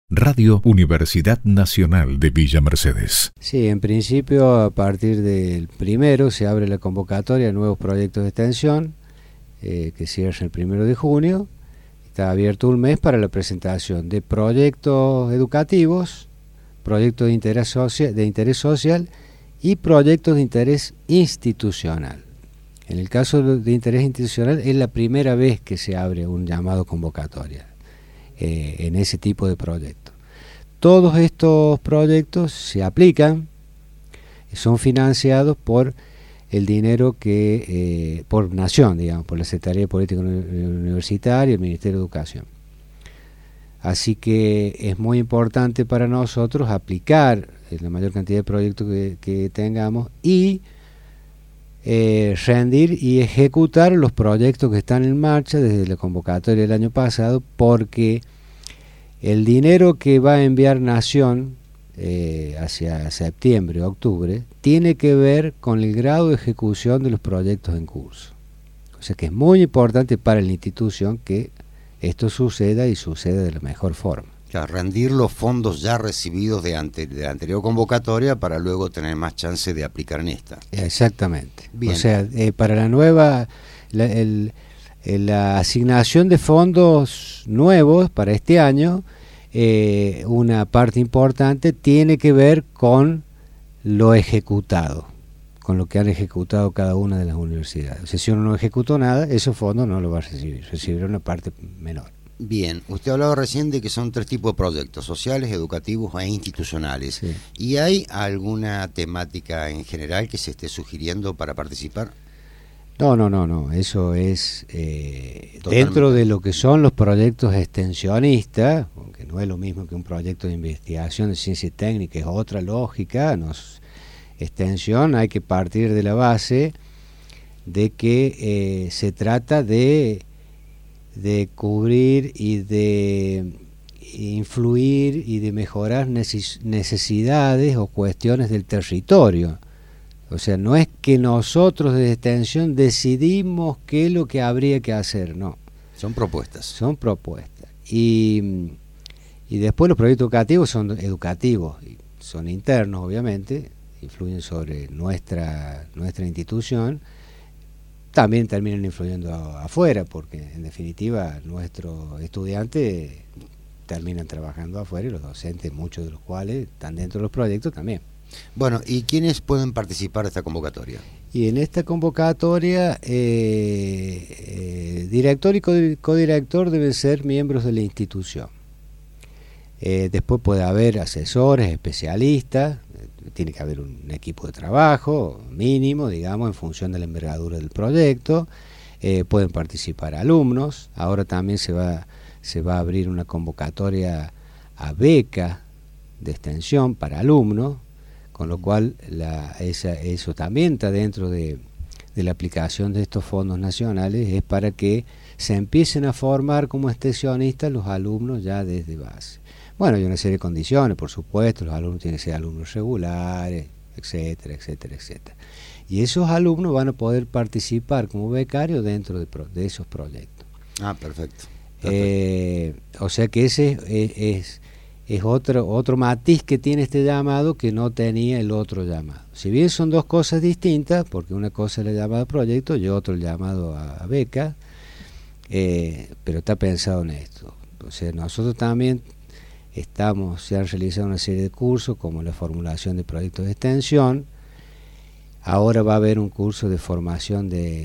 Radio Universidad Nacional de Villa Mercedes. Sí, en principio a partir del 1 se abre la convocatoria de nuevos proyectos de extensión que cierra el 1 de junio. Está abierto un mes para la presentación de proyectos educativos, proyectos de interés social y proyectos de interés institucional. En el caso de interés institucional es la primera vez que se abre un llamado convocatoria en ese tipo de proyectos. Todos estos proyectos se aplican, son financiados por el dinero que por Nación, digamos, por la Secretaría de Política Universitaria y el Ministerio de Educación. Así que es muy importante para nosotros aplicar la mayor cantidad de proyectos que tengamos y rendir y ejecutar los proyectos que están en marcha desde la convocatoria del año pasado, porque el dinero que va a enviar Nación hacia septiembre o octubre tiene que ver con el grado de ejecución de los proyectos en curso. O sea que es muy importante para la institución que esto suceda y suceda de la mejor forma. Claro, rendir los fondos ya recibidos de la anterior convocatoria para luego tener más chance de aplicar en esta. Exactamente. Bien. O sea, para la nueva, la asignación de fondos nuevos para este año, una parte importante tiene que ver con lo ejecutado, con lo que han ejecutado cada una de las universidades. O sea, si uno no ejecutó nada, esos fondos no lo va a recibir, recibirá una parte menor. Bien, usted hablaba recién de que son 3 tipos de proyectos: sociales, educativos e institucionales. Sí. ¿Y hay alguna temática en general que se esté sugiriendo para participar? No, eso es dentro de lo que son los proyectos extensionistas, aunque no es lo mismo que un proyecto de investigación de ciencia y técnica, es otra lógica. Extensión hay que partir de la base de que se trata de cubrir y de influir y de mejorar necesidades o cuestiones del territorio. O sea, no es que nosotros desde Extensión decidimos qué es lo que habría que hacer, no. Son propuestas. Son propuestas. Y después los proyectos educativos son educativos, son internos obviamente, influyen sobre nuestra institución. También terminan influyendo afuera, porque en definitiva nuestros estudiantes terminan trabajando afuera y los docentes, muchos de los cuales están dentro de los proyectos también. Bueno, ¿y quiénes pueden participar de esta convocatoria? Y en esta convocatoria, director y codirector deben ser miembros de la institución. Después puede haber asesores, especialistas, tiene que haber un equipo de trabajo mínimo, digamos, en función de la envergadura del proyecto. Pueden participar alumnos. Ahora también se va a abrir una convocatoria a beca de extensión para alumnos, con lo cual eso también está dentro de la aplicación de estos fondos nacionales, es para que se empiecen a formar como extensionistas los alumnos ya desde base. Bueno, hay una serie de condiciones, por supuesto, los alumnos tienen que ser alumnos regulares, etcétera, etcétera, etcétera. Y esos alumnos van a poder participar como becarios dentro de esos proyectos. Ah, perfecto. O sea que ese es otro matiz que tiene este llamado que no tenía el otro llamado. Si bien son dos cosas distintas, porque una cosa es el llamado a proyecto y otro el llamado a beca, pero está pensado en esto. O sea, nosotros también se han realizado una serie de cursos como la formulación de proyectos de extensión. Ahora va a haber un curso de formación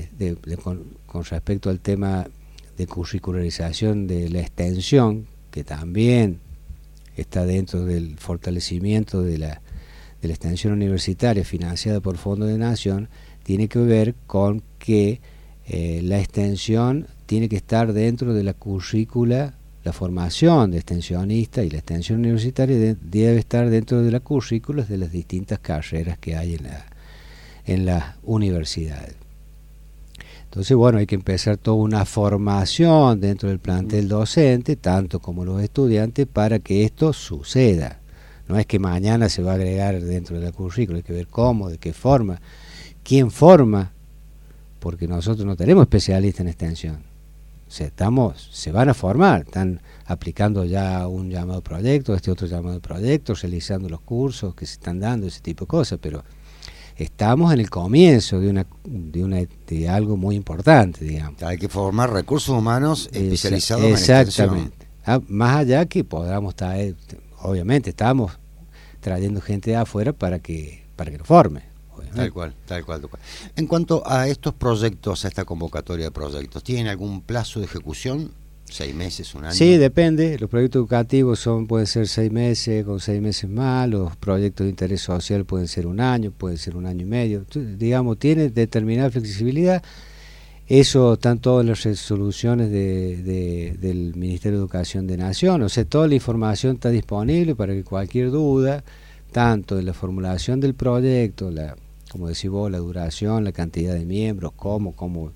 con respecto al tema de curricularización de la extensión, que también está dentro del fortalecimiento de la extensión universitaria financiada por Fondo de Nación. Tiene que ver con que la extensión tiene que estar dentro de la currícula. La formación de extensionista y la extensión universitaria debe estar dentro de las currículas de las distintas carreras que hay en las universidades. Entonces, bueno, hay que empezar toda una formación dentro del plantel docente, tanto como los estudiantes, para que esto suceda. No es que mañana se va a agregar dentro de la currícula, hay que ver cómo, de qué forma, quién forma, porque nosotros no tenemos especialistas en extensión. sea, se van a formar, están aplicando ya un llamado proyecto, otro llamado proyecto, realizando los cursos que se están dando, ese tipo de cosas, pero estamos en el comienzo de algo muy importante, digamos. Hay que formar recursos humanos especializados en extensión. Exactamente. Más allá que podamos traer, obviamente estamos trayendo gente de afuera para que lo forme. Tal cual. En cuanto a estos proyectos, a esta convocatoria de proyectos, ¿tienen algún plazo de ejecución? 6 meses, un año. Sí, depende. Los proyectos educativos pueden ser 6 meses, con 6 meses más. Los proyectos de interés social pueden ser un año, pueden ser un año y medio. Entonces, digamos, tiene determinada flexibilidad. Eso están todas las resoluciones del Ministerio de Educación de Nación. O sea, toda la información está disponible para que cualquier duda, tanto de la formulación del proyecto, como decís vos, la duración, la cantidad de miembros, cómo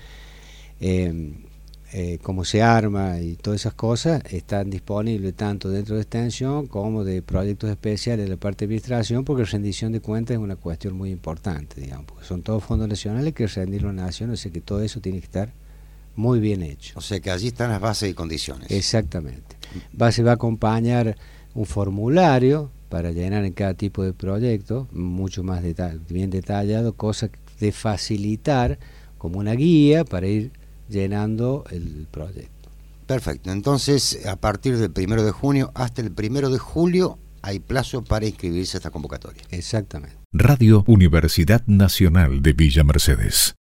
se arma y todas esas cosas, están disponibles tanto dentro de extensión como de proyectos especiales de la parte de administración, porque rendición de cuentas es una cuestión muy importante, digamos, porque son todos fondos nacionales que rendirlo a la nación, o sea que todo eso tiene que estar muy bien hecho. O sea que allí están las bases y condiciones. Exactamente. Se va a acompañar un formulario para llenar en cada tipo de proyecto, mucho más bien detallado, cosa de facilitar como una guía para ir llenando el proyecto. Perfecto, entonces a partir del 1 de junio hasta el 1 de julio hay plazo para inscribirse a esta convocatoria. Exactamente. Radio Universidad Nacional de Villa Mercedes.